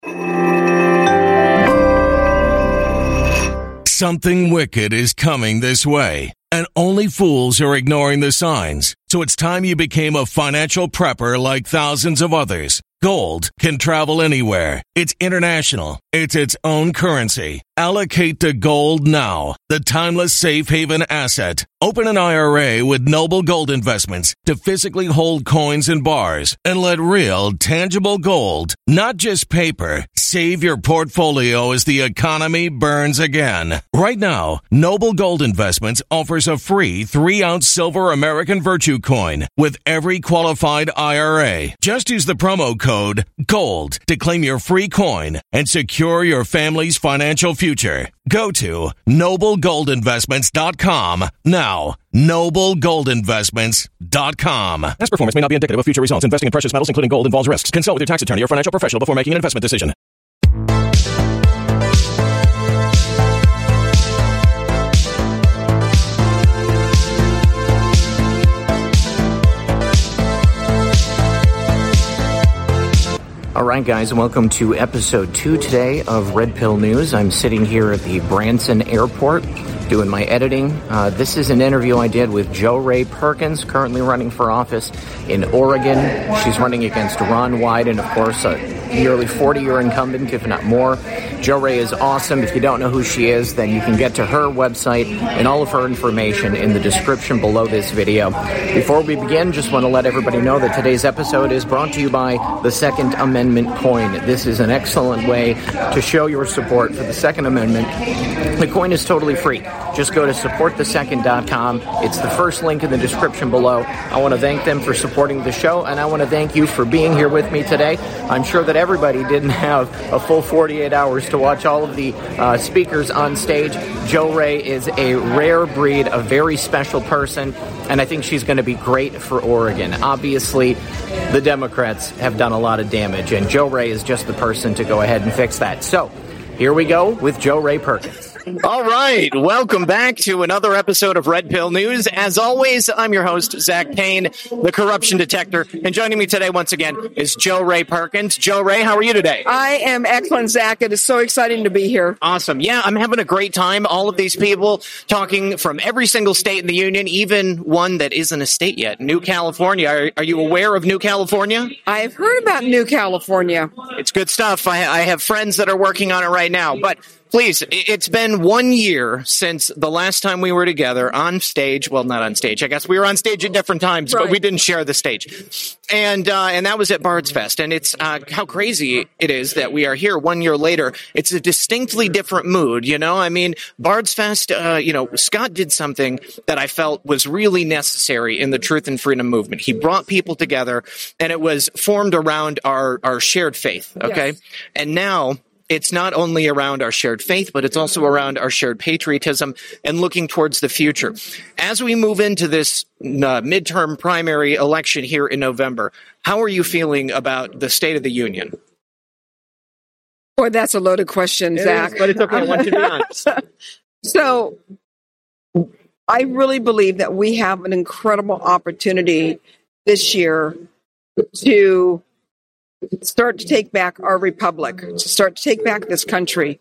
Something wicked is coming this way, and only fools are ignoring the signs. So it's time you became a financial prepper like thousands of others. Gold can travel anywhere. It's international. It's its own currency. Allocate to gold now, the timeless safe haven asset. Open an IRA with Noble Gold Investments to physically hold coins and bars and let real, tangible gold, not just paper, save your portfolio as the economy burns again. Right now, Noble Gold Investments offers a free 3-ounce silver American Virtue coin with every qualified IRA. Just use the promo code GOLD to claim your free coin and secure your family's financial future. Go to noblegoldinvestments.com now. noblegoldinvestments.com. Past performance may not be indicative of future results. Investing in precious metals, including gold, involves risks. Consult with your tax attorney or financial professional before making an investment decision. All right, guys, welcome to episode 2 today of Red Pill News. I'm sitting here at the Branson Airport doing my editing. This is an interview I did with Jo Rae Perkins, currently running for office in Oregon. She's running against Ron Wyden, of course, a nearly 40-year incumbent, if not more. Jo Rae is awesome. If you don't know who she is, then you can get to her website and all of her information in the description below this video. Before we begin, just want to let everybody know that today's episode is brought to you by the Second Amendment coin. This is an excellent way to show your support for the Second Amendment. The coin is totally free. Just go to supportthesecond.com. It's the first link in the description below. I want to thank them for supporting the show, and I want to thank you for being here with me today. I'm sure that everybody didn't have a full 48 hours to watch all of the speakers on stage. Jo Rae is a rare breed, a very special person, and I think she's going to be great for Oregon. Obviously, the Democrats have done a lot of damage, and Jo Rae is just the person to go ahead and fix that. So, here we go with Jo Rae Perkins. All right, welcome back to another episode of Red Pill News. As always, I'm your host, Zach Payne, the corruption detector. And joining me today, once again, is Jo Rae Perkins. Jo Rae, how are you today? I am excellent, Zach. It is so exciting to be here. Awesome. Yeah, I'm having a great time. All of these people talking from every single state in the union, even one that isn't a state yet, New California. Are you aware of New California? I've heard about New California. It's good stuff. I have friends that are working on it right now, but please, it's been 1 year since the last time we were together on stage. Well, not on stage. I guess we were on stage at different times, right, but we didn't share the stage. And that was at Bard's Fest. And it's how crazy it is that we are here 1 year later. It's a distinctly different mood, you know? I mean, Bard's Fest, Scott did something that I felt was really necessary in the Truth and Freedom movement. He brought people together, and it was formed around our shared faith, okay? Yes. And now it's not only around our shared faith, but it's also around our shared patriotism and looking towards the future. As we move into this midterm primary election here in November, how are you feeling about the State of the Union? Boy, that's a loaded question, Zach. But it's okay. I want you to be honest. So I really believe that we have an incredible opportunity this year to start to take back our republic, to start to take back this country.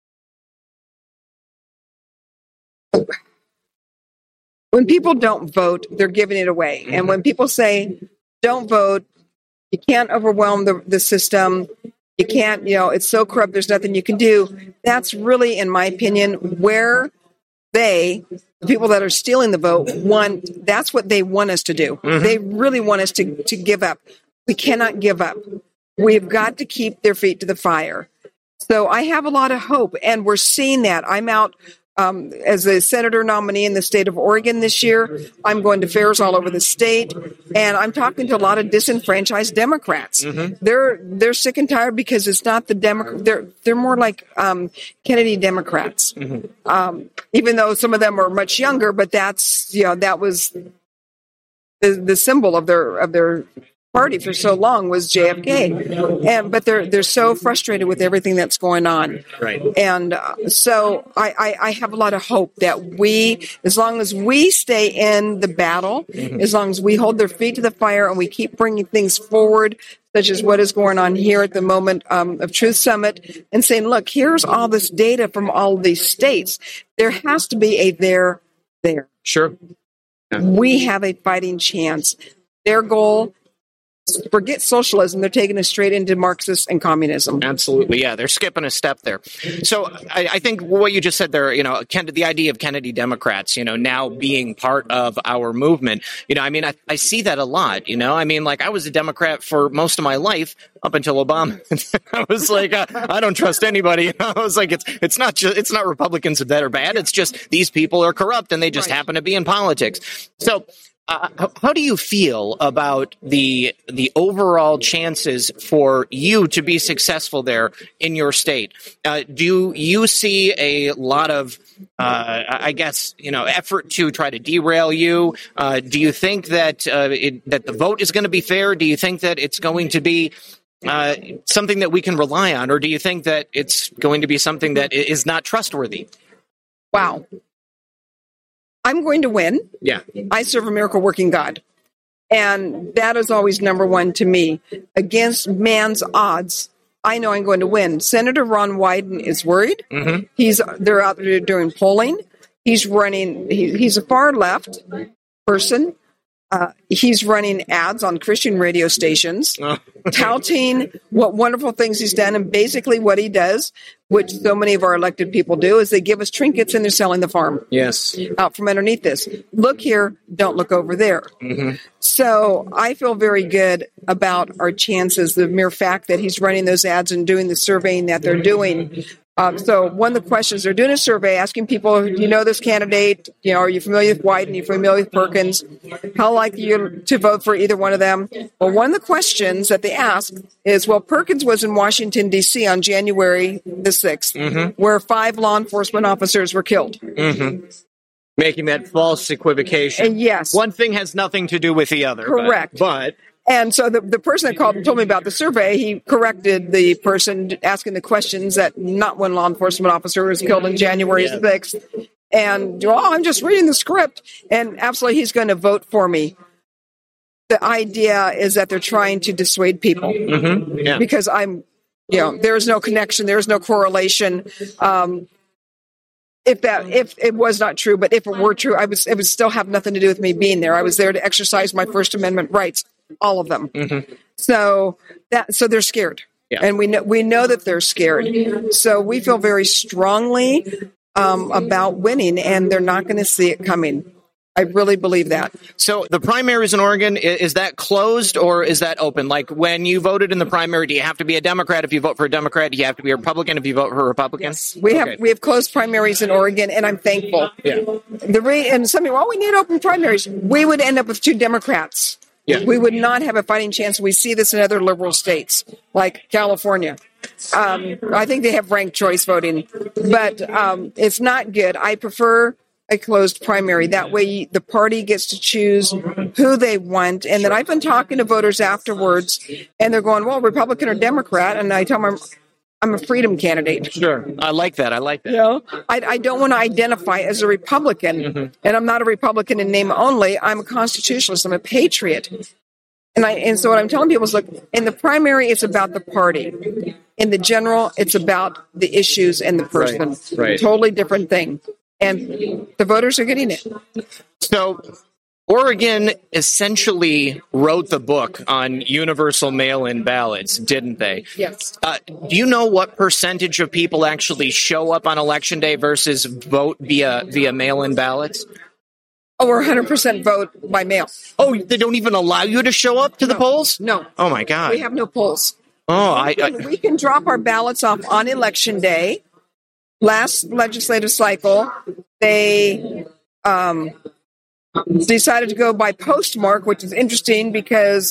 When people don't vote, they're giving it away. And when people say, don't vote, you can't overwhelm the system, you can't, it's so corrupt, there's nothing you can do. That's really, in my opinion, where the people that are stealing the vote, that's what they want us to do. Mm-hmm. They really want us to give up. We cannot give up. We've got to keep their feet to the fire. So I have a lot of hope, and we're seeing that. I'm out as a senator nominee in the state of Oregon this year. I'm going to fairs all over the state, and I'm talking to a lot of disenfranchised Democrats. Mm-hmm. They're sick and tired because it's not the Democrat. They're more like Kennedy Democrats. Mm-hmm. Even though some of them are much younger, but that was the symbol of their party for so long was JFK, but they're so frustrated with everything that's going on. Right. And so I have a lot of hope that as long as we stay in the battle, as long as we hold their feet to the fire and we keep bringing things forward, such as what is going on here at the moment of Truth Summit, and saying, look, here's all this data from all of these states. There has to be a there. Sure. Yeah. We have a fighting chance. Their goal, forget socialism, they're taking us straight into Marxist and communism. Absolutely, yeah. They're skipping a step there. So I think what you just said there, the idea of Kennedy Democrats, now being part of our movement, I see that a lot, I was a Democrat for most of my life up until Obama. I was like, I don't trust anybody. I was like, it's not Republicans that are bad. It's just these people are corrupt and they just happen to be in politics. So how do you feel about the overall chances for you to be successful there in your state? Do you see a lot of, effort to try to derail you? Do you think that that the vote is going to be fair? Do you think that it's going to be something that we can rely on, or do you think that it's going to be something that is not trustworthy? Wow. I'm going to win. Yeah. I serve a miracle working God. And that is always number one to me. Against man's odds, I know I'm going to win. Senator Ron Wyden is worried. Mm-hmm. They're out there doing polling. He's running. He's a far left person. He's running ads on Christian radio stations, touting what wonderful things he's done. And basically what he does, which so many of our elected people do, is they give us trinkets and they're selling the farm. Yes. Out from underneath this. Look here, don't look over there. Mm-hmm. So I feel very good about our chances, the mere fact that he's running those ads and doing the surveying that they're doing. So one of the questions, they're doing a survey asking people, do you know this candidate? Are you familiar with Wyden? Are you familiar with Perkins? How likely you're to vote for either one of them? Well, one of the questions that they ask is, well, Perkins was in Washington, D.C. on January the 6th, mm-hmm. where 5 law enforcement officers were killed. Mm-hmm. Making that false equivocation. And yes. One thing has nothing to do with the other. Correct. But and so the person that called and told me about the survey, he corrected the person asking the questions that not one law enforcement officer was killed on January 6th. And, I'm just reading the script. And absolutely, he's going to vote for me. The idea is that they're trying to dissuade people. Mm-hmm. Yeah. Because there is no connection. There is no correlation. If it was not true, but if it were true, it would still have nothing to do with me being there. I was there to exercise my First Amendment rights, all of them. Mm-hmm. So they're scared, and we know that they're scared. So we feel very strongly about winning, and they're not going to see it coming. I really believe that. So the primaries in Oregon, is that closed or is that open? Like when you voted in the primary, do you have to be a Democrat if you vote for a Democrat? Do you have to be a Republican if you vote for a Republican? Yes. We have closed primaries in Oregon, and I'm thankful. Yeah. And some people, we need open primaries. We would end up with 2 Democrats. Yeah. We would not have a fighting chance. We see this in other liberal states like California. I think they have ranked choice voting, but it's not good. I prefer a closed primary. That way the party gets to choose who they want. And then I've been talking to voters afterwards, and they're going, well, Republican or Democrat? And I tell them I'm a freedom candidate. Sure. I like that. I don't want to identify as a Republican. Mm-hmm. And I'm not a Republican in name only. I'm a constitutionalist. I'm a patriot. And so what I'm telling people is, look, in the primary, it's about the party. In the general, it's about the issues and the person. Right. Totally different thing. And the voters are getting it. So Oregon essentially wrote the book on universal mail-in ballots, didn't they? Yes. Do you know what percentage of people actually show up on Election Day versus vote via mail-in ballots? We're 100% vote by mail. Oh, they don't even allow you to show up to the polls? No. Oh, my God. We have no polls. Oh, we can drop our ballots off on Election Day. Last legislative cycle, they decided to go by postmark, which is interesting because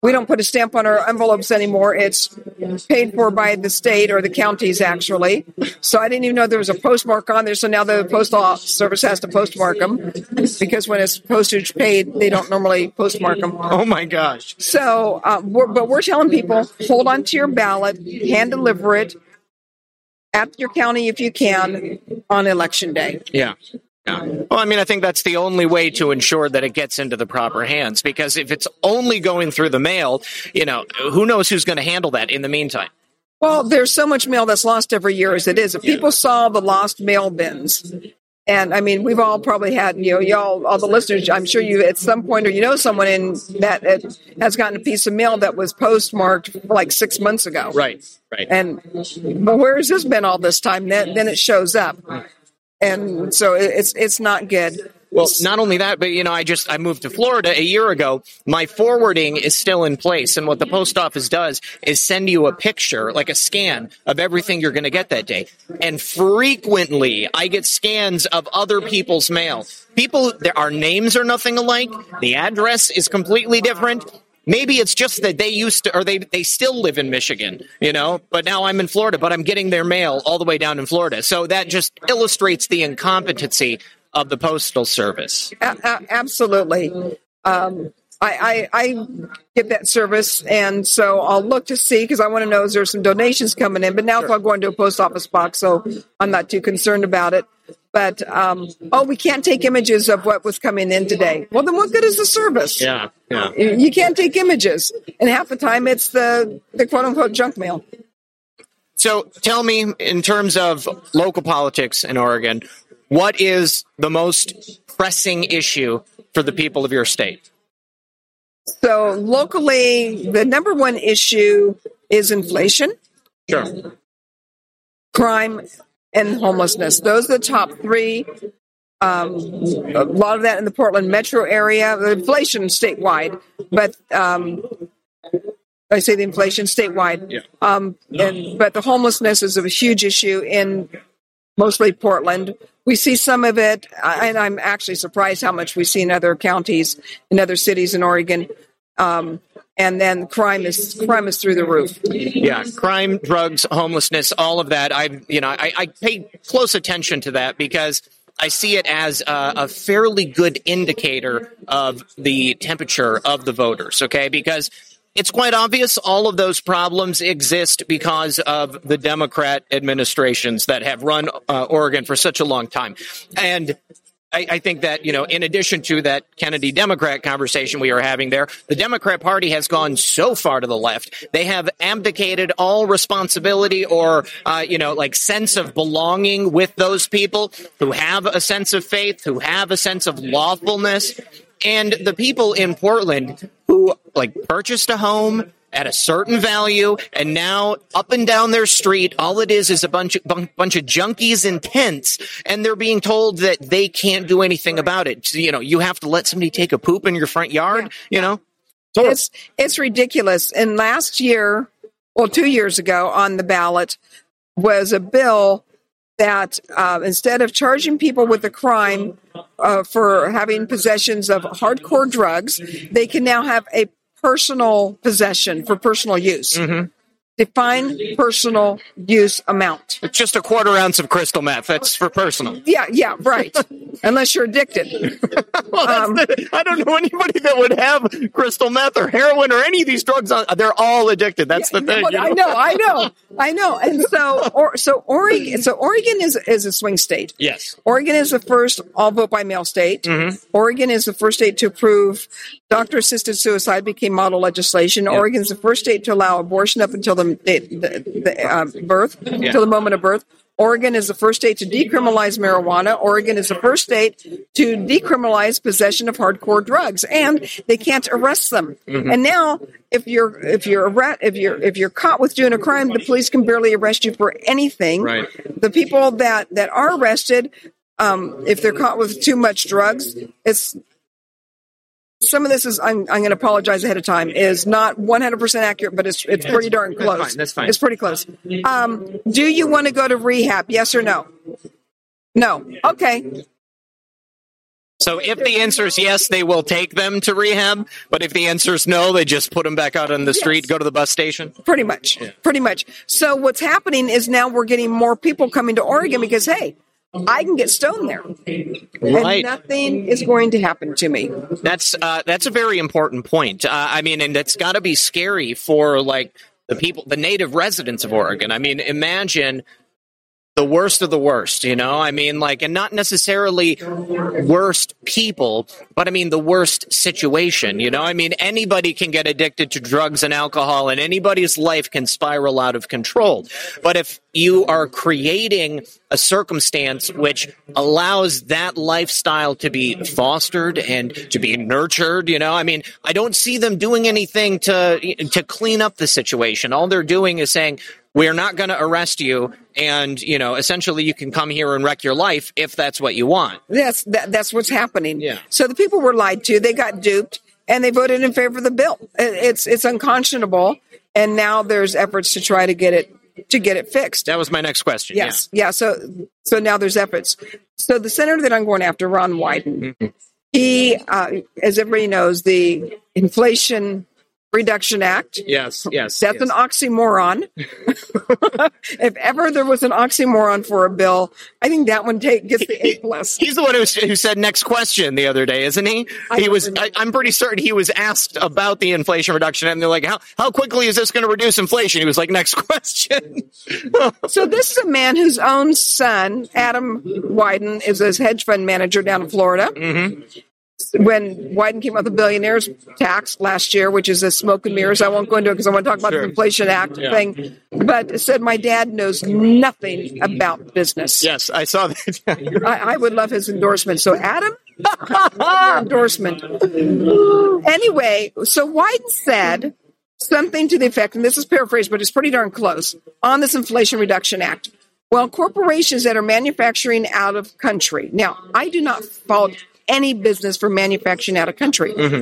We don't put a stamp on our envelopes anymore. It's paid for by the state or the counties, actually. So I didn't even know there was a postmark on there. So now the postal service has to postmark them because when it's postage paid, they don't normally postmark them. Oh my gosh. So, but we're telling people, hold on to your ballot, hand deliver it at your county if you can on Election Day. Yeah. Well, I mean, I think that's the only way to ensure that it gets into the proper hands, because if it's only going through the mail, who knows who's going to handle that in the meantime? Well, there's so much mail that's lost every year as it is. If people saw the lost mail bins, and I mean, we've all probably had, y'all, all the listeners, I'm sure you at some point, or someone in that has gotten a piece of mail that was postmarked like 6 months ago. Right. And well, where has this been all this time? Then it shows up. And so it's not good. Well, not only that, but, I moved to Florida a year ago. My forwarding is still in place. And what the post office does is send you a picture, like a scan of everything you're going to get that day. And frequently I get scans of other people's mail. Our names are nothing alike. The address is completely different. Maybe it's just that they used to, or they still live in Michigan, but now I'm in Florida, but I'm getting their mail all the way down in Florida. So that just illustrates the incompetency of the Postal Service. Absolutely. I get that service, and so I'll look to see, because I want to know, is there some donations coming in? But now if I go into a post office box, so I'm not too concerned about it. But, we can't take images of what was coming in today. Well, then what good is the service? Yeah. You can't take images. And half the time it's the quote-unquote junk mail. So tell me, in terms of local politics in Oregon, what is the most pressing issue for the people of your state? So locally, the number one issue is inflation. Sure. Crime and homelessness. Those are the top three. A lot of that in the Portland metro area. The inflation statewide, but I say the inflation statewide. Yeah. But the homelessness is a huge issue in mostly Portland. We see some of it, and I'm actually surprised how much we see in other counties, in other cities in Oregon. And then crime is through the roof. Yeah, crime, drugs, homelessness, all of that. I pay close attention to that because I see it as a fairly good indicator of the temperature of the voters. Okay, because it's quite obvious all of those problems exist because of the Democrat administrations that have run Oregon for such a long time. And I think that, in addition to that Kennedy Democrat conversation we were having there, the Democrat Party has gone so far to the left. They have abdicated all responsibility or, sense of belonging with those people who have a sense of faith, who have a sense of lawfulness. And the people in Portland who purchased a home at a certain value, and now up and down their street, all it is a bunch of junkies in tents, and they're being told that they can't do anything about it. So, you have to let somebody take a poop in your front yard. It's ridiculous. And last year, 2 years ago, on the ballot was a bill that instead of charging people with a crime for having possessions of hardcore drugs, they can now have a personal possession for personal use. Mm-hmm. Define personal use amount. It's just a quarter ounce of crystal meth. That's for personal. Yeah, right. Unless you're addicted. I don't know anybody that would have crystal meth or heroin or any of these drugs. They're all addicted. That's the thing. I know. And so Oregon is a swing state. Yes. Oregon is the first all vote by mail state. Mm-hmm. Oregon is the first state to approve doctor-assisted suicide became model legislation. Yep. Oregon is the first state to allow abortion up until the birth, until the moment of birth. Oregon is the first state to decriminalize marijuana. Oregon is the first state to decriminalize possession of hardcore drugs, and they can't arrest them. Mm-hmm. And now, if you're caught with doing a crime, the police can barely arrest you for anything. Right. The people that are arrested, if they're caught with too much drugs, some of this is, I'm going to apologize ahead of time, is not 100% accurate, but it's pretty darn close. That's fine. It's pretty close. Do you want to go to rehab? Yes or no? No. Okay. So if the answer is yes, they will take them to rehab. But if the answer is no, they just put them back out on the street, go to the bus station. Pretty much. Pretty much. So what's happening is now we're getting more people coming to Oregon because, hey, I can get stoned there. Right. And nothing is going to happen to me. That's a very important point. I mean, and it's got to be scary for like the people, the native residents of Oregon. I mean, imagine the worst of the worst, you know? I mean, like, and not necessarily worst people, but I mean the worst situation, you know? I mean, anybody can get addicted to drugs and alcohol, and anybody's life can spiral out of control. But if you are creating a circumstance which allows that lifestyle to be fostered and to be nurtured, you know, I mean, I don't see them doing anything to clean up the situation. All they're doing is saying, we're not going to arrest you, and, you know, essentially you can come here and wreck your life if that's what you want. Yes, that's what's happening. Yeah. So the people were lied to. They got duped, and they voted in favor of the bill. It's unconscionable, and now there's efforts to try to get it fixed. That was my next question. Yes. Yeah. So now there's efforts. So the senator that I'm going after, Ron Wyden, he, as everybody knows, the Inflation Reduction Act. Yes. That's an oxymoron. If ever there was an oxymoron for a bill, I think that one gets the A+. He's the one who said next question the other day, isn't he? I'm pretty certain he was asked about the Inflation Reduction Act, and they're like, how quickly is this going to reduce inflation? He was like, next question. So this is a man whose own son, Adam Wyden, is a hedge fund manager down in Florida. Mm-hmm. When Wyden came up with the billionaires tax last year, which is a smoke and mirrors, I won't go into it because I want to talk about the Inflation Act thing, but it said my dad knows nothing about business. Yes, I saw that. I would love his endorsement. So Adam, endorsement. Anyway, so Wyden said something to the effect, and this is paraphrased, but it's pretty darn close, on this Inflation Reduction Act. Well, corporations that are manufacturing out of country. Now, I do not fault any business for manufacturing out of country. Mm-hmm.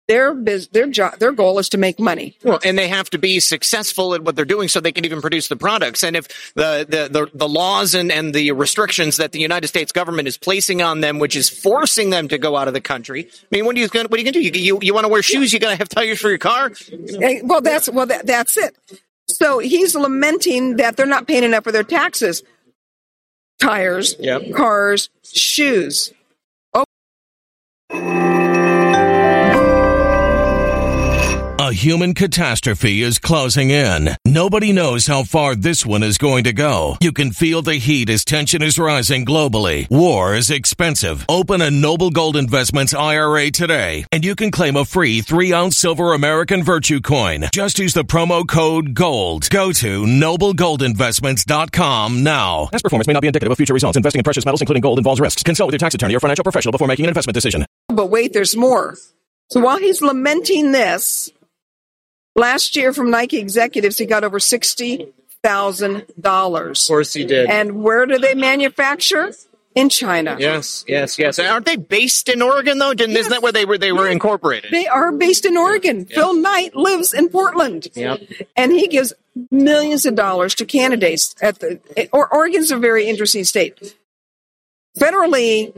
Their goal is to make money. Well, and they have to be successful at what they're doing so they can even produce the products. And if the laws and the restrictions that the United States government is placing on them, which is forcing them to go out of the country, I mean, what are you going to do? You want to wear shoes? You got to have tires for your car? Well, that's it. So he's lamenting that they're not paying enough for their taxes. Tires, cars, shoes. A human catastrophe is closing in. Nobody knows how far this one is going to go. You can feel the heat as tension is rising globally. War is expensive. Open a Noble Gold Investments IRA today, and you can claim a free 3-ounce silver American Virtue coin. Just use the promo code GOLD. Go to noblegoldinvestments.com now. Past performance may not be indicative of future results. Investing in precious metals, including gold, involves risks. Consult with your tax attorney or financial professional before making an investment decision. But wait, there's more. So while he's lamenting this, last year from Nike executives, he got over $60,000. Of course he did. And where do they manufacture? In China. Yes. Aren't they based in Oregon, though? Isn't that where they were incorporated? They are based in Oregon. Yeah. Phil Knight lives in Portland. Yep. And he gives millions of dollars to candidates Oregon's a very interesting state. Federally,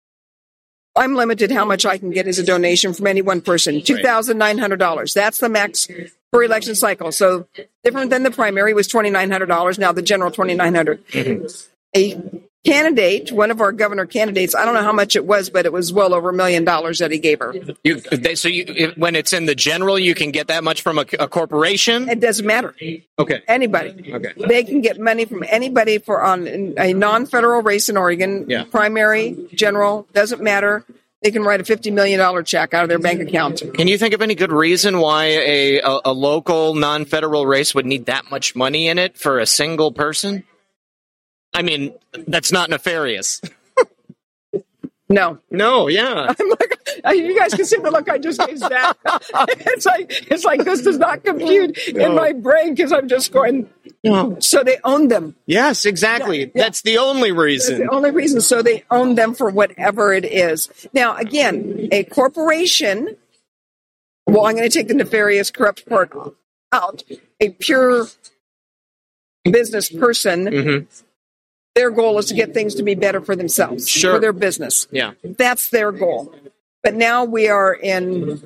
I'm limited how much I can get as a donation from any one person, $2,900. That's the max per election cycle. So different than the primary was $2,900. Now the general $2,900. Mm-hmm. A candidate, one of our governor candidates, I don't know how much it was, but it was well over $1 million that he gave her. When it's in the general, you can get that much from a corporation? It doesn't matter. Okay. Anybody. Okay. They can get money from anybody on a non-federal race in Oregon. Yeah. Primary, general, doesn't matter. They can write a $50 million check out of their bank account. Can you think of any good reason why a local non-federal race would need that much money in it for a single person? I mean, that's not nefarious. No, yeah. I'm like, you guys can see the look I just gave Zach. It's like this does not compute in my brain because I'm just going. No. So they own them. Yes, exactly. Yeah. That's the only reason. That's the only reason. So they own them for whatever it is. Now, again, a corporation. Well, I'm going to take the nefarious, corrupt part out. A pure business person. Mm-hmm. their goal is to get things to be better for themselves, Sure. for their business. Yeah. That's their goal. But now we are in,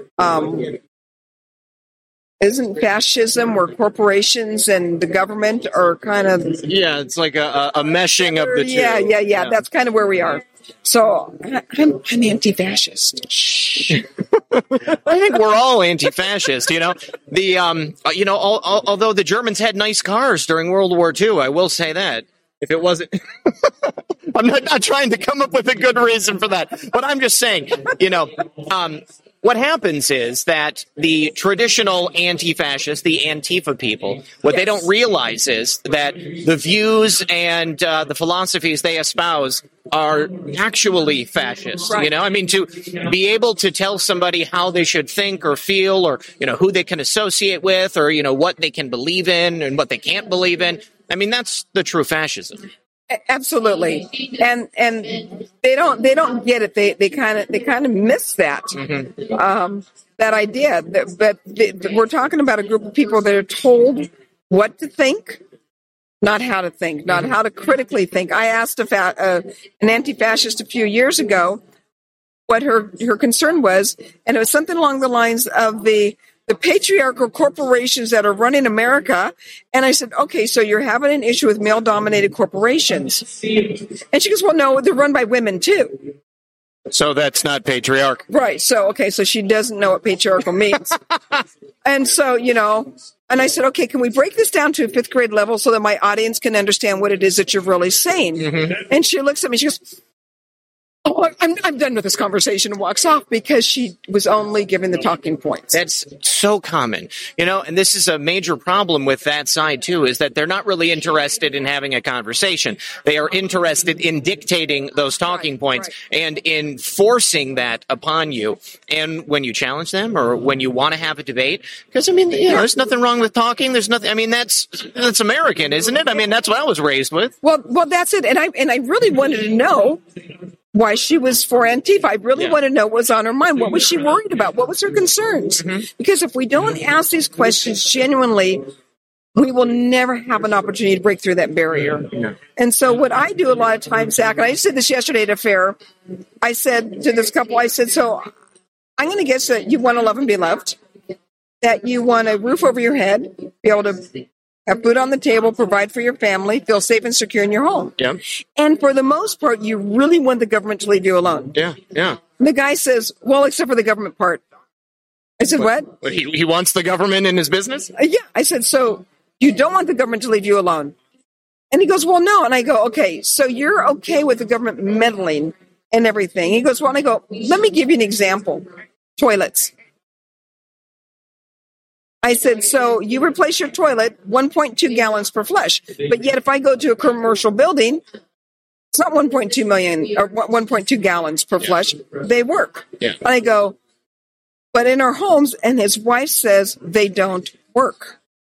isn't fascism where corporations and the government are kind of... Yeah, it's like a meshing of the two. Yeah. That's kind of where we are. So I'm anti-fascist. I think we're all anti-fascist, although the Germans had nice cars during World War II, I will say that. If it wasn't, I'm not trying to come up with a good reason for that, but I'm just saying, what happens is that the traditional anti-fascists, the Antifa people, what they don't realize is that the views and the philosophies they espouse are actually fascist. Right. To be able to tell somebody how they should think or feel, or who they can associate with, or what they can believe in and what they can't believe in. That's the true fascism. Absolutely, and they don't get it. They kind of miss that that idea. But we're talking about a group of people that are told what to think, not how to think, not how to critically think. I asked an anti-fascist a few years ago what her concern was, and it was something along the lines of the patriarchal corporations that are running America. And I said, okay, so you're having an issue with male-dominated corporations. And she goes, well, no, they're run by women too. So that's not patriarch. Right. So, okay, so she doesn't know what patriarchal means. And so, and I said, okay, can we break this down to a fifth grade level so that my audience can understand what it is that you're really saying? Mm-hmm. And she looks at me, she goes, oh, I'm done with this conversation, and walks off because she was only giving the talking points. That's so common, and this is a major problem with that side too, is that they're not really interested in having a conversation. They are interested in dictating those talking points and in forcing that upon you. And when you challenge them or when you want to have a debate, because there's nothing wrong with talking. There's nothing. That's American, isn't it? That's what I was raised with. Well, that's it. And I really wanted to know why she was for Antifa. I really want to know what was on her mind. What was she worried about? What was her concerns? Mm-hmm. Because if we don't ask these questions genuinely, we will never have an opportunity to break through that barrier. Yeah. And so what I do a lot of times, Zach, and I said this yesterday at a fair, I said to this couple, so I'm going to guess that you want to love and be loved, that you want a roof over your head, be able to have food on the table, provide for your family, feel safe and secure in your home. Yeah. And for the most part, you really want the government to leave you alone. Yeah. And the guy says, well, except for the government part. I said, what? He wants the government in his business? Yeah. I said, so you don't want the government to leave you alone? And he goes, well, no. And I go, okay, so you're okay with the government meddling and everything. He goes, well, and I go, let me give you an example. Toilets. I said, so you replace your toilet 1.2 gallons per flush. But yet if I go to a commercial building, it's not 1.2 million or 1.2 gallons per flush. They work. Yeah. And I go, but in our homes, and his wife says they don't work.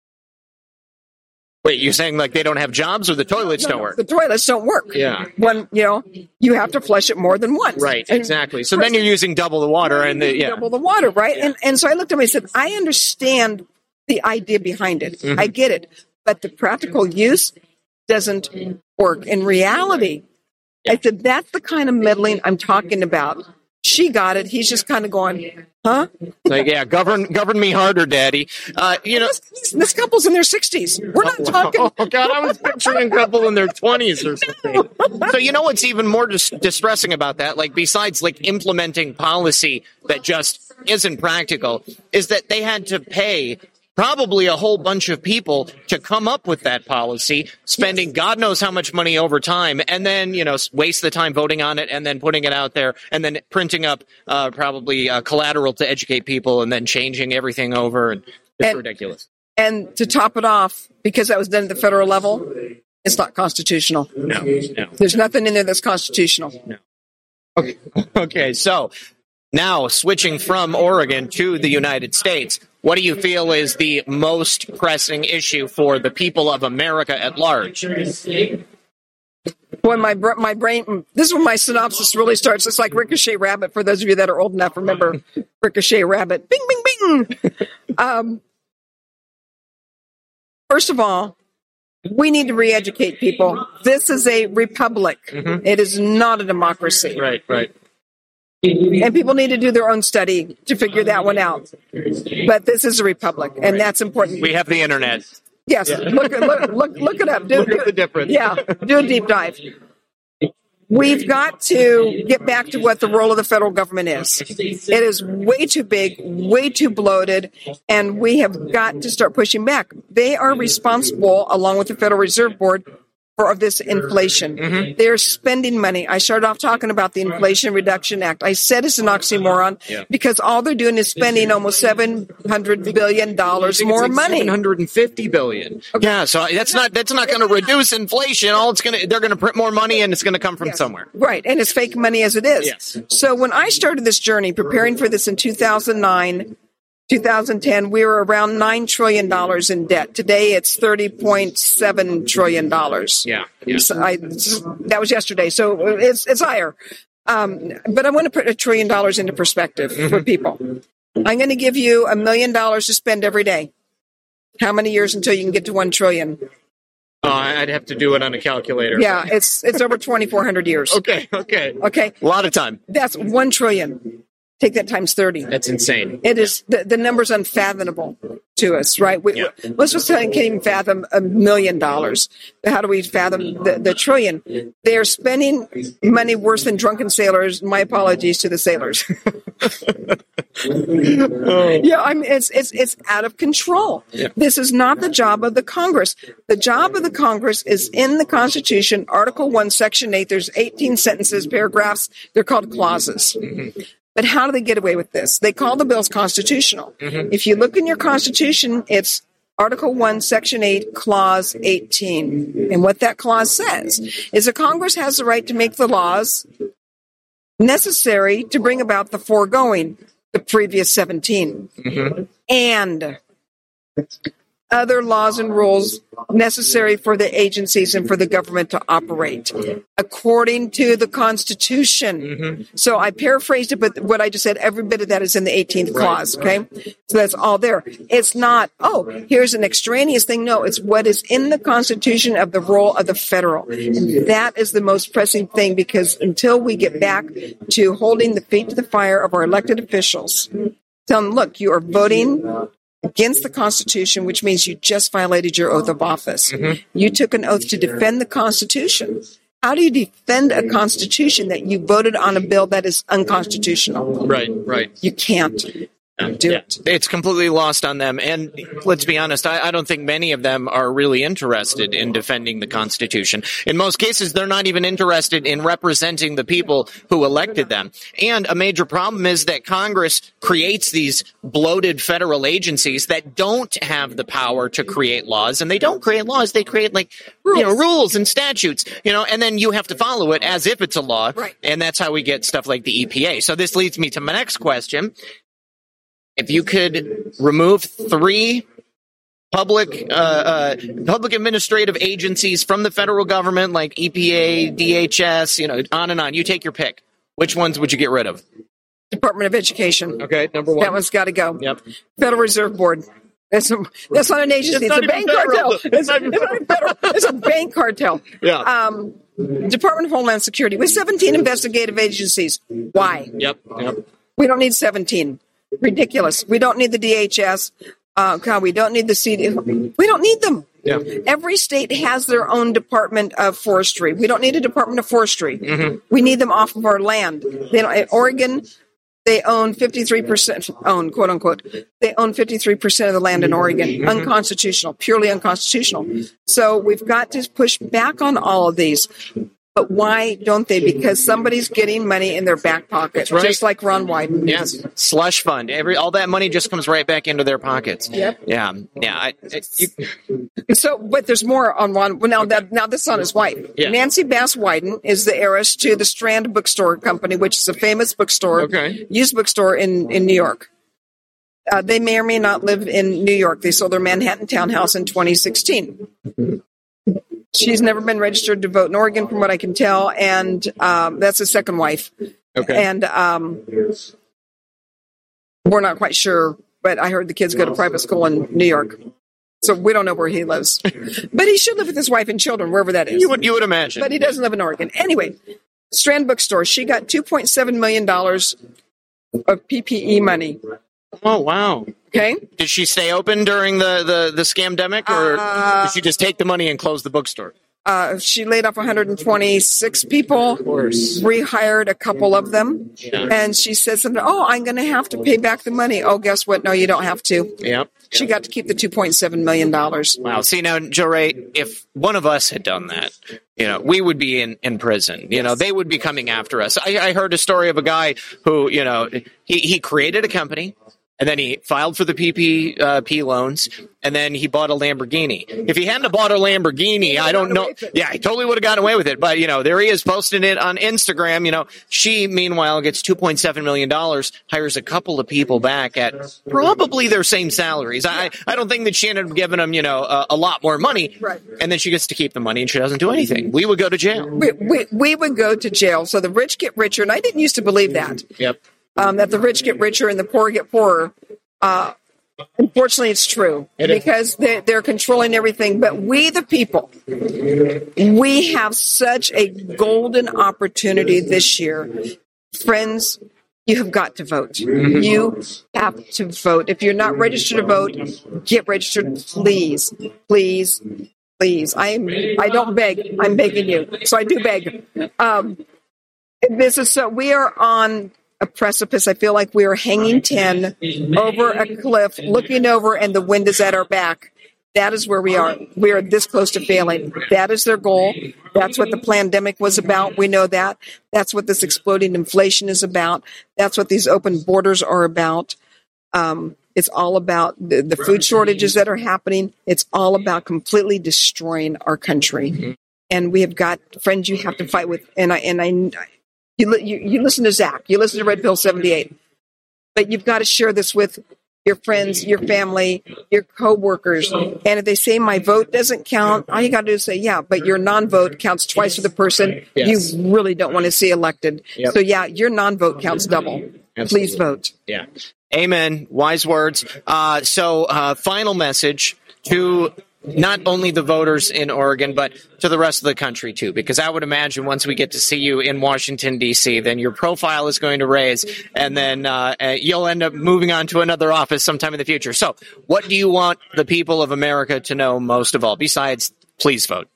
Wait, you're saying like they don't have jobs or the toilets don't work? The toilets don't work. Yeah. When, you have to flush it more than once. Right, exactly. So then you're using double the water. Double the water, right? Yeah. And so I looked at him and I said, I understand the idea behind it. Mm-hmm. I get it. But the practical use doesn't work. In reality, I said, that's the kind of meddling I'm talking about. She got it. He's just kind of going, huh? Like, yeah, govern me harder, Daddy. This couple's in their 60s. We're not talking. Oh, God, I was picturing a couple in their 20s or something. So what's even more distressing about that, like besides like implementing policy that just isn't practical, is that they had to pay probably a whole bunch of people to come up with that policy, spending God knows how much money over time, and then, waste the time voting on it and then putting it out there and then printing up probably collateral to educate people and then changing everything over. And it's ridiculous. And to top it off, because that was done at the federal level, it's not constitutional. No. There's nothing in there that's constitutional. No. Okay. So now switching from Oregon to the United States, what do you feel is the most pressing issue for the people of America at large? When my brain, this is when my synopsis really starts. It's like Ricochet Rabbit, for those of you that are old enough, remember Ricochet Rabbit. Bing, bing, bing. First of all, We need to re-educate people. This is a republic. It is not a democracy. Right. And people need to do their own study to figure that one out. But this is a republic, and that's important. We have the internet. Yes, look it up. Look at the difference. Yeah, do a deep dive. We've got to get back to what the role of the federal government is. It is way too big, way too bloated, and we have got to start pushing back. They are responsible, along with the Federal Reserve Board, for this inflation. They're spending money. I started off talking about the Inflation Reduction Act. I said it's an oxymoron because all they're doing is spending almost $700 billion more money. $750 billion. Okay. Yeah, so that's not going to reduce inflation. They're going to print more money, and it's going to come from somewhere. Right, and it's fake money as it is. Yes. So when I started this journey, preparing for this in 2009, 2010, we were around $9 trillion in debt. Today, it's $30.7 trillion. Yeah. That was yesterday, so it's higher. But I want to put $1 trillion into perspective for people. I'm going to give you $1 million to spend every day. How many years until you can get to $1 trillion? I'd have to do it on a calculator. Yeah, it's over 2,400 years. Okay. A lot of time. That's $1 trillion. Take that times 30. That's insane. It is the number's unfathomable to us, right? Most of us can't even fathom $1 million. How do we fathom the trillion? They're spending money worse than drunken sailors. My apologies to the sailors. It's out of control. Yeah. This is not the job of the Congress. The job of the Congress is in the Constitution, Article 1, Section 8. There's 18 sentences, paragraphs. They're called clauses. But how do they get away with this? They call the bills constitutional. If you look in your Constitution, it's Article 1, Section 8, Clause 18. And what that clause says is that Congress has the right to make the laws necessary to bring about the foregoing, the previous 17, and other laws and rules necessary for the agencies and for the government to operate according to the Constitution. So I paraphrased it, but what I just said, every bit of that is in the 18th clause, okay? So that's all there. It's not, here's an extraneous thing. No, it's what is in the Constitution of the role of the federal. And that is the most pressing thing, because until we get back to holding the feet to the fire of our elected officials, tell them, look, you are voting against the Constitution, which means you just violated your oath of office. You took an oath to defend the Constitution. How do you defend a Constitution that you voted on a bill that is unconstitutional? Right. You can't do it. It's completely lost on them. And let's be honest, I don't think many of them are really interested in defending the Constitution. In most cases, they're not even interested in representing the people who elected them. And a major problem is that Congress creates these bloated federal agencies that don't have the power to create laws. And they don't create laws. They create rules and statutes, and then you have to follow it as if it's a law. Right. And that's how we get stuff like the EPA. So this leads me to my next question. If you could remove 3 public administrative agencies from the federal government, like EPA, DHS, on and on, you take your pick. Which ones would you get rid of? Department of Education. Okay, number 1. That one's got to go. Yep. Federal Reserve Board. That's not an agency. It's a bank cartel. It's not even federal. It's a bank cartel. Yeah. Department of Homeland Security with 17 investigative agencies. Why? Yep. We don't need 17. Ridiculous. We don't need the DHS. We don't need the CD. We don't need them. Yeah. Every state has their own Department of Forestry. We don't need a Department of Forestry. We need them off of our land. Oregon, they own 53%, quote unquote, they own 53% of the land in Oregon. Unconstitutional, purely unconstitutional. So we've got to push back on all of these. But why don't they? Because somebody's getting money in their back pocket, just like Ron Wyden. Yes, slush fund. All that money just comes right back into their pockets. Yep. Yeah. But there's more on Ron. Now this is on his wife. Yeah. Nancy Bass Wyden is the heiress to the Strand Bookstore Company, which is a famous bookstore, used bookstore in New York. They may or may not live in New York. They sold their Manhattan townhouse in 2016. She's never been registered to vote in Oregon, from what I can tell, and that's his second wife. Okay. And we're not quite sure, but I heard the kids go to private school in New York. So we don't know where he lives. But he should live with his wife and children, wherever that is. You would imagine. But he doesn't live in Oregon. Anyway, Strand Bookstore, she got $2.7 million of PPE money. Oh, wow. Okay. Did she stay open during the scamdemic, or did she just take the money and close the bookstore? She laid off 126 people, Of course. rehired a couple of them, and she said something, I'm going to have to pay back the money. Oh, guess what? No, you don't have to. Yep. She got to keep the $2.7 million. Wow. See, now, Joe Ray, if one of us had done that, we would be in prison. They would be coming after us. I heard a story of a guy who, he created a company. And then he filed for the PPP loans, and then he bought a Lamborghini. If he hadn't bought a Lamborghini, I don't know. Yeah, he totally would have gotten away with it. But, there he is posting it on Instagram. She, meanwhile, gets $2.7 million, hires a couple of people back at probably their same salaries. I don't think that she ended up giving them, a lot more money. Right. And then she gets to keep the money, and she doesn't do anything. We would go to jail. We would go to jail. So the rich get richer, and I didn't used to believe that. Yep. That the rich get richer and the poor get poorer. Unfortunately, it's true because they're controlling everything. But we, the people, we have such a golden opportunity this year. Friends, you have got to vote. You have to vote. If you're not registered to vote, get registered, please, please, please. I don't beg. I'm begging you. So I do beg. We are on a precipice. I feel like we are hanging 10 over a cliff, looking over, and the wind is at our back. That is where we are. We are this close to failing. That is their goal. That's what the pandemic was about. We know that. That's what this exploding inflation is about. That's what these open borders are about. It's all about the food shortages that are happening. It's all about completely destroying our country. And we have got friends you have to fight with. You listen to Zach, you listen to Red Pill 78, but you've got to share this with your friends, your family, your coworkers. And if they say my vote doesn't count, all you got to do is say, yeah, but your non-vote counts twice for the person you really don't want to see elected. Yep. So yeah, your non-vote counts double. Absolutely. Please vote. Yeah. Amen. Wise words. So final message to not only the voters in Oregon, but to the rest of the country, too, because I would imagine once we get to see you in Washington, D.C., then your profile is going to raise, and then you'll end up moving on to another office sometime in the future. So what do you want the people of America to know most of all, besides please vote?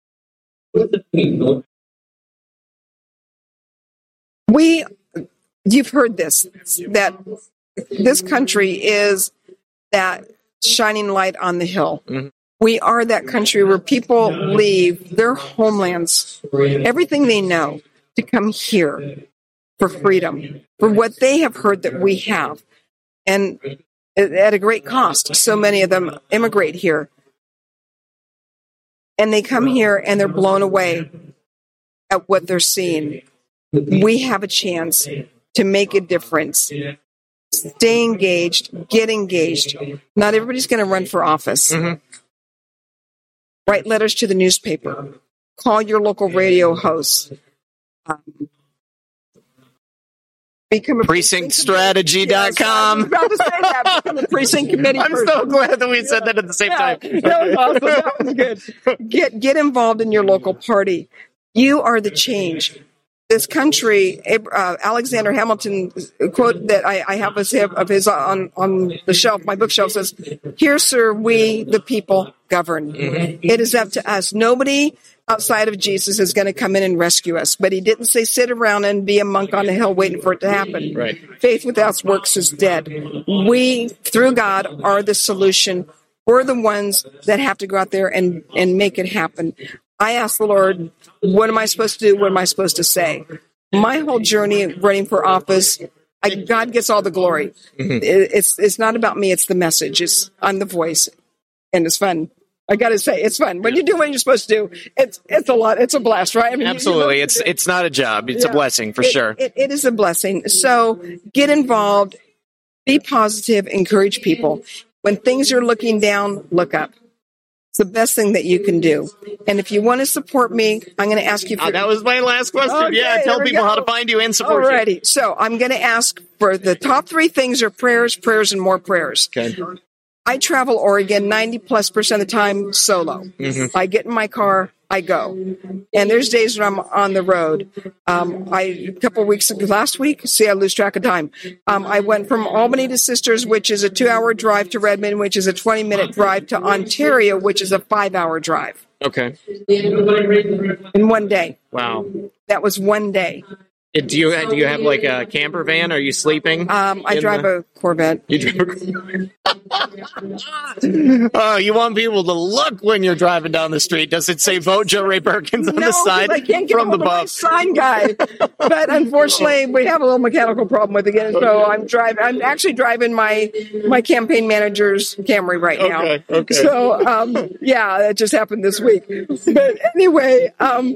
You've heard this, that this country is that shining light on the hill. Mm-hmm. We are that country where people leave their homelands, everything they know, to come here for freedom, for what they have heard that we have. And at a great cost, so many of them immigrate here. And they come here and they're blown away at what they're seeing. We have a chance to make a difference. Stay engaged, get engaged. Not everybody's going to run for office. Mm-hmm. Write letters to the newspaper. Call your local radio host. Become a PrecinctStrategy.com. I was about to say that. Become a precinct committee person. I'm so glad that we said that at the same time. That was awesome. That was good. Get involved in your local party. You are the change. This country, Alexander Hamilton quote that I have of his on the shelf, my bookshelf says, "Here, sir, we the people govern." Mm-hmm. It is up to us. Nobody outside of Jesus is going to come in and rescue us. But he didn't say sit around and be a monk on the hill waiting for it to happen. Right. Faith without works is dead. We, through God, are the solution. We're the ones that have to go out there and make it happen. I asked the Lord, what am I supposed to do? What am I supposed to say? My whole journey running for office, God gets all the glory. Mm-hmm. It's not about me. It's the message. I'm the voice. And it's fun. I got to say, it's fun. When you do what you're supposed to do, it's a lot. It's a blast, right? I mean, absolutely. It's not a job. It's a blessing for sure. It is a blessing. So get involved, be positive, encourage people. When things are looking down, look up. It's the best thing that you can do. And if you want to support me, I'm going to ask you for... that was my last question. Okay, yeah, tell people how to find you and support you. Alrighty. So I'm going to ask for the top 3 things are prayers, and more prayers. Okay. I travel Oregon 90+% of the time solo. Mm-hmm. I get in my car, I go. And there's days when I'm on the road. A couple of weeks ago, last week, I lose track of time. I went from Albany to Sisters, which is a 2-hour drive, to Redmond, which is a 20-minute drive, to Ontario, which is a 5-hour drive. Okay. In one day. Wow. That was one day. Do you have like a camper van? Are you sleeping? I drive a Corvette. You drive a Corvette. Oh, you want people to look when you're driving down the street. Does it say "Vote Joe Ray Perkins" on the side? I can't get from hold the of my buff? sign guy. But unfortunately, we have a little mechanical problem with it again. So I'm actually driving my campaign manager's Camry right now. Okay. So yeah, that just happened this week. But anyway,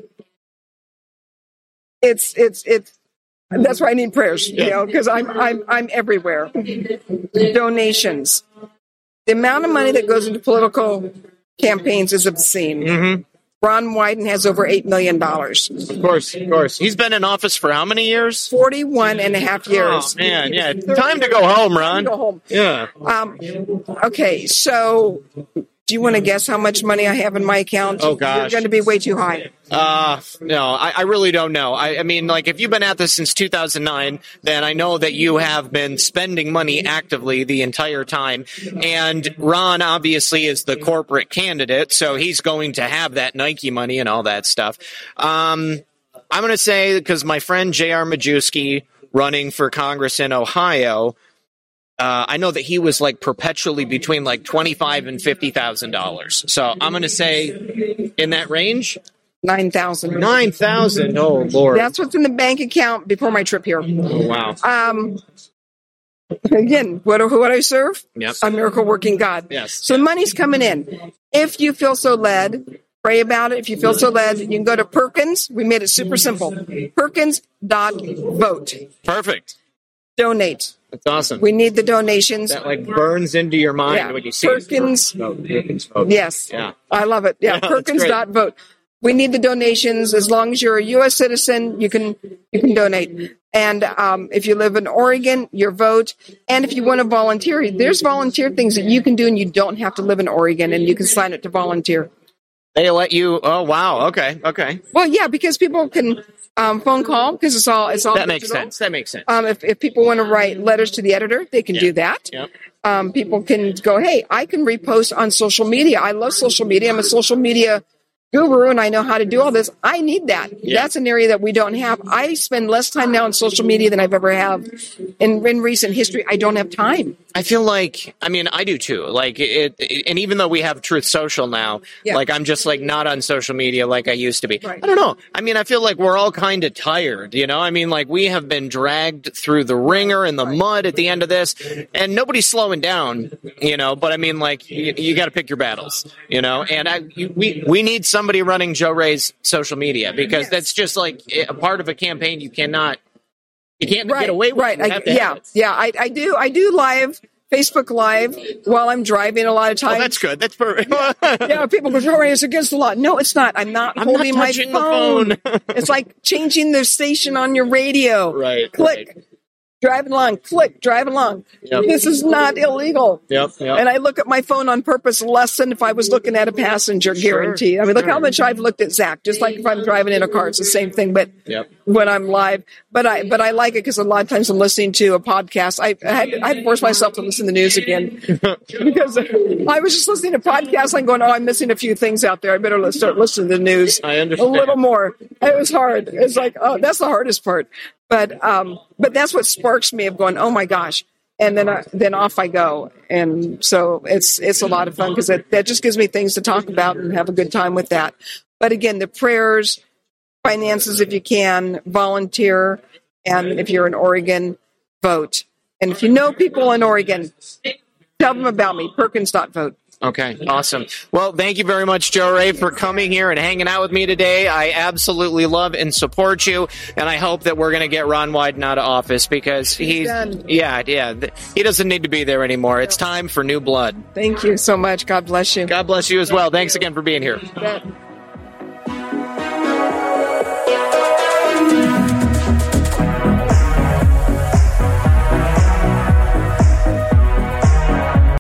it's that's why I need prayers, because I'm everywhere. Donations. The amount of money that goes into political campaigns is obscene. Mm-hmm. Ron Wyden has over $8 million. Of course. He's been in office for how many years? 41 and a half years. Oh, man, yeah. Time to go home, Ron. Go home. Yeah. Okay, so do you want to guess how much money I have in my account? Oh, gosh. You're going to be way too high. No, I really don't know. I mean, like, if you've been at this since 2009, then I know that you have been spending money actively the entire time. And Ron obviously is the corporate candidate, so he's going to have that Nike money and all that stuff. I'm going to say, because my friend J.R. Majewski running for Congress in Ohio, I know that he was like perpetually between like $25,000 and $50,000. So I'm going to say in that range. 9,000. 9,000. Oh, Lord. That's what's in the bank account before my trip here. Oh, wow. Again, what do I serve? Yep. A miracle working God. Yes. So the money's coming in. If you feel so led, pray about it. If you feel so led, you can go to Perkins. We made it super simple. Perkins.vote. Perfect. Donate. That's awesome. We need the donations. That like burns into your mind when you see Perkins. Perkins vote. Yes. Yeah. I love it. Yeah. Perkins.vote. We need the donations. As long as you're a U.S. citizen, you can donate. And if you live in Oregon, your vote. And if you want to volunteer, there's volunteer things that you can do, and you don't have to live in Oregon, and you can sign up to volunteer. They let you. Oh, wow. Okay. Well, yeah, because people can phone call, because it's all that digital. makes sense. If people want to write letters to the editor, they can do that. Yep. People can go, hey, I can repost on social media. I love social media. I'm a social media guru, and I know how to do all this. I need that. Yeah. That's an area that we don't have. I spend less time now on social media than I've ever have in recent history. I don't have time. I feel like, I mean, I do too. Like and even though we have Truth Social now, like I'm just like not on social media like I used to be. Right. I don't know. I mean, I feel like we're all kind of tired, I mean, like we have been dragged through the ringer and the mud at the end of this, and nobody's slowing down, but I mean, like you got to pick your battles, and we need somebody running Joe Ray's social media, because that's just like a part of a campaign you can't get away with. Right. I do live Facebook Live while I'm driving a lot of times. Oh, that's good. That's perfect. Yeah, people go, Joe Ray, it's against the law. No, it's not. I'm not holding my phone. It's like changing the station on your radio. Right. Click. Right. Driving along, click, driving along. Yep. This is not illegal. Yep. And I look at my phone on purpose less than if I was looking at a passenger, guaranteed. I mean, look how much I've looked at Zach. Just like if I'm driving in a car, it's the same thing, but when I'm live. But I like it because a lot of times I'm listening to a podcast. I had to force myself to listen to the news again because I was just listening to podcasts. I'm going, I'm missing a few things out there. I better start listening to the news a little more. It was hard. It's like, that's the hardest part. But that's what sparks me of going, oh my gosh, and then off I go, and so it's a lot of fun because that just gives me things to talk about and have a good time with that. But again, the prayers, finances if you can, volunteer, and if you're in Oregon, vote. And if you know people in Oregon, tell them about me. Perkins.vote. Okay, awesome. Well, thank you very much, Joe Ray, for coming here and hanging out with me today. I absolutely love and support you, and I hope that we're going to get Ron Wyden out of office because he doesn't need to be there anymore. It's time for new blood. Thank you so much. God bless you. God bless you as well. Thanks again for being here.